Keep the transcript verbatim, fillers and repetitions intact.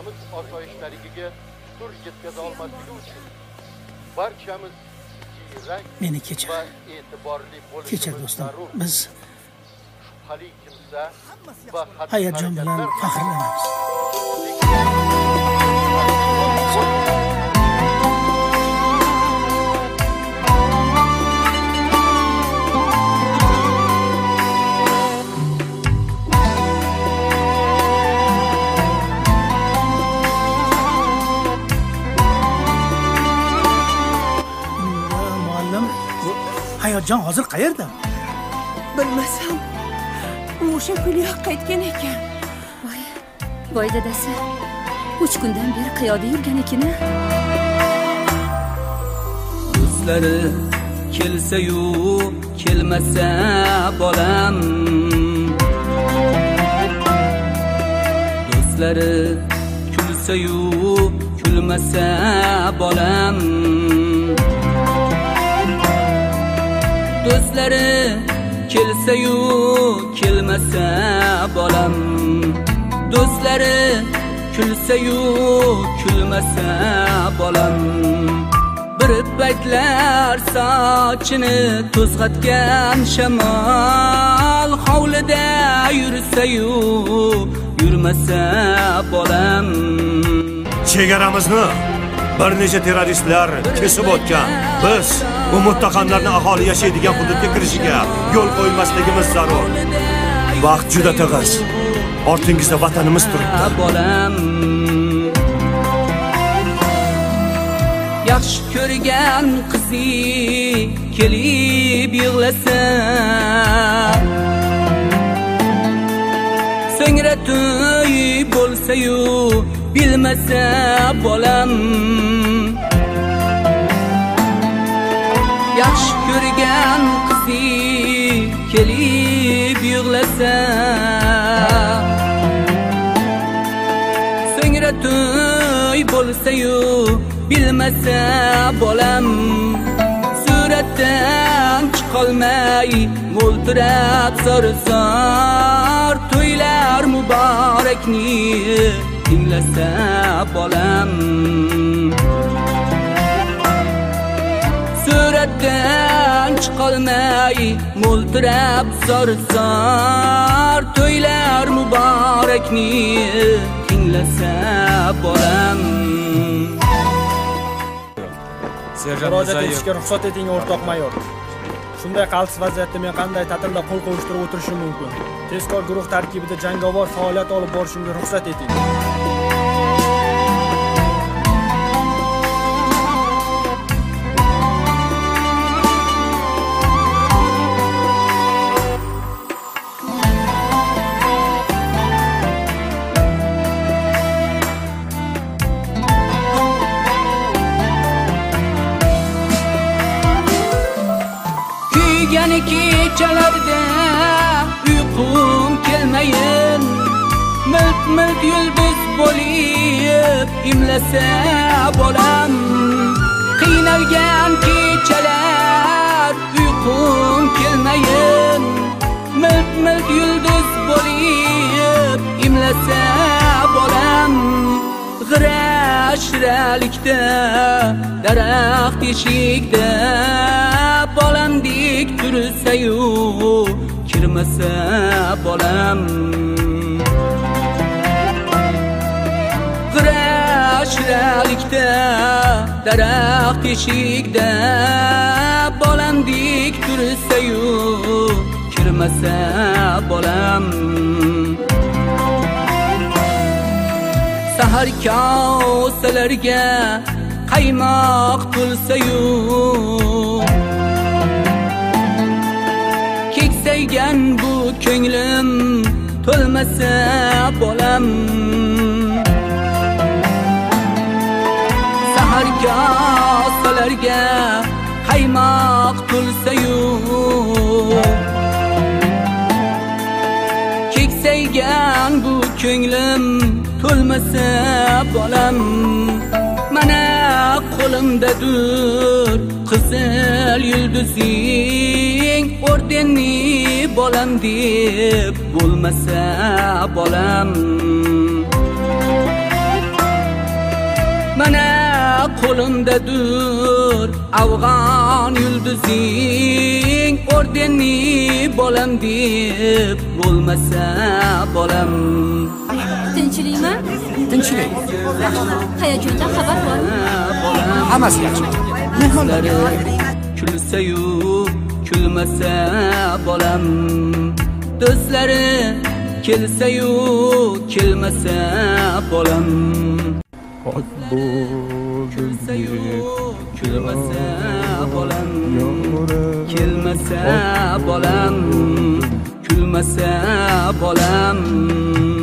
vatanimiz osoyishtaligiga putur yetkaza olmasligi uchun barchamiz ziyrak meni kechir va e'tiborli bo'lishimiz kechir do'stim. Biz shubhali kimsa va hayajon bilan faxrlanamiz. Hayotjon hozir qayerda? Bilmasam. U o'sha kuniyoq qaytgan ekan. Voy, voy dadasi. uch kundan beri qayoqda yurgan ekan-a? Do'stlari kelsa-yu, kelmasa bolam. Do'stlari kulsa-yu, kulmasa bolam. Do'stlari kelsa-yu, kelmasa bolam. Do'stlari kulsa-yu, kulmasa bolam. Bir paytlar sochini to'zg'atgan shamol hovlida yursa-yu, yurmasa bolam. Chegaramizni bir necha terroristlar kesib o'tgan. Biz bu muttaqamlarni aholi yashaydigan hududga kirishiga yo'l qo'ymasligimiz zarur. Vaqt juda tez. Ortingizda vatanimiz turibdi. Bolam. Yaxshi ko'rgan qizi kelib yig'lasa, so'ngra to'y bo'lsa-yu, bilmasa bolam. Yaxshi ko'rgan qizi kelib yig'lasa, so'ngra to'y bo'lsa-yu, bilmasa bolam. Suratdan chiqolmay mo'ltirab zor-zor to'ylar muborakni tinglasa bolam. Suratdan chiqolmay mo'ltirab zor-zor to'ylar muborakni tinglasa bolam. Murojaat etishga ruxsat eting o'rtoq mayor. Shunday qaltis vaziyatda men qanday ta'tilda qo'l qo'yishtirib o'tirishim mumkin? Tezkor guruh tarkibida jangovar faoliyat olib borishimga ruxsat eting. Yani kechalarda uyqum kelmayin, milt milt yulduz bo'lib imlasa bolam. Qiynalgan kechalar uyqum kelmayin, milt milt yulduz bo'lib imlasa bolam. G'ira-shiralikda daraxt eshikda bolamdek tursa-yu, kirmasa bolam. G'ira-shiralikda daraxt eshikda bolamdek tursa-yu, kirmasa bolam. Sahar kosalarga qaymoq to'lsa-yu, keksaygan bu ko'nglim to'lmasa bolam. Sahar kosalarga qaymoq to'lsa-yu, keksaygan bu ko'nglim to'lmasa bolam. Mana qo'limdadir qizil yulduzing, ordenni bolam deb bo'lmasa bolam. qo'limdadir afg'on yulduzing ordenni bolam deb bo'lmasa bolam. Tinchlikmi? Tinchlik. Hayajondan xabar bormi? Hammasi yaxshi. Mehmonlari kulsa-yu kulmasa bolam. Do'stlari kelsa-yu kelmasa bolam. Kelsa-yu kelmasa bolam. Kelmasa bolam. Kulmasa bolam.